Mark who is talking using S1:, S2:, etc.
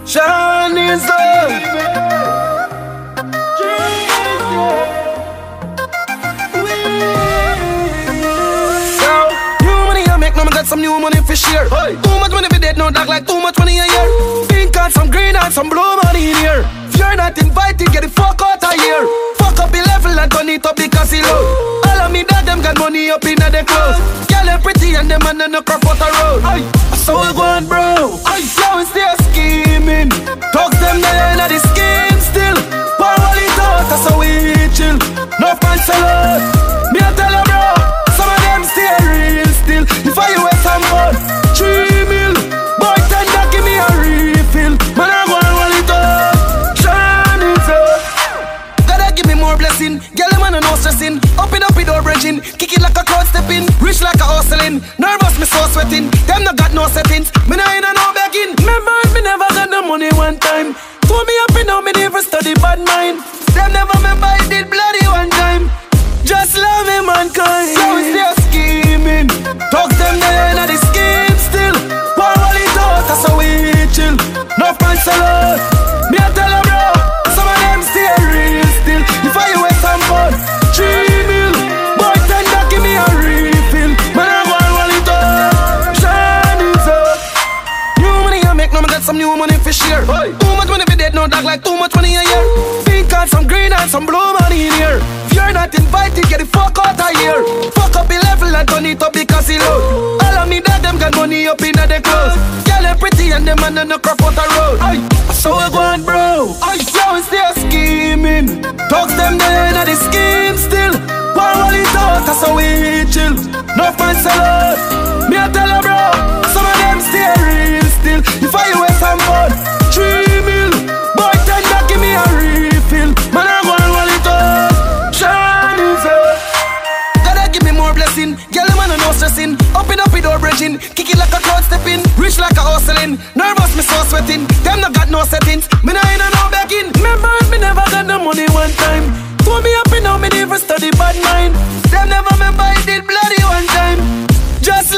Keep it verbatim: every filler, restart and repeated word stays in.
S1: Sean is some new money for share. Hey. Too much money for dead, no dog like too much money a year. Pink and some green and some blue money in here. If you're not invited, get the fuck out of here. Fuck up the level and turn it up because he low. All of me that them got money up in their clothes. Girl them pretty and them man no crop out the road. Aye. So we go on bro. Aye. Now we still scheming. Talk them the end of the scheme still. One roll it out, that's how we chill. No fancy lot. Me I tell you bro. Some of them stay real still. If I you some fun, three mil. Boy, ten that give me a refill. Man, I go and roll it up. Shine it up. Gotta give me more blessing. Girl, man, no stressing. Up it up, it door bridging. Kick it like a crowd stepping. Rich like a hustling. Nervous, me so sweating. Them no got no settings. Me no in and no begging. Remember, me never got no money one time. Told me up and now me never study bad mind. Them never remember I did bloody one time. Just love me, mankind. So we still scheming. Talk them the end of the scheme still. One roll it out, that's how we chill. No fancy lot. Me I tell you bro. Some of them stay real still. If I you with some fun, three mil. Boy, ten that give me a refill. Man, I go and roll it up. Shine it up. New money I make, now I got some new money for share. Hey. Too much money for dead, no dog like too much money a year. Pink and some green and some blue money in here. You're not invited, get the fuck out of here. Fuck up the level and turn it up because he low. All of me that them got money up in their clothes. Girl them pretty and them man no crop out the road. Aye. So we go on bro. Aye. Now we still scheming. Talk them the end of the scheme still. One roll it out, that's how we chill. No fancy lot. Me I tell you bro. Some of them stay real still. If I you with some fun, three mil. Boy ten that give me a refill. Man I go and roll it up. Gotta give me more blessing. Girl, man, no stressing. Up it up, it door bridging. Kick it like a crowd stepping. Rich like a hustling. Nervous, me so sweating. Them no got no settings. Me no in and no begging. Remember, me never got no money one time. Told me up and now me never study bad mind. Them never remember I did bloody one time. Just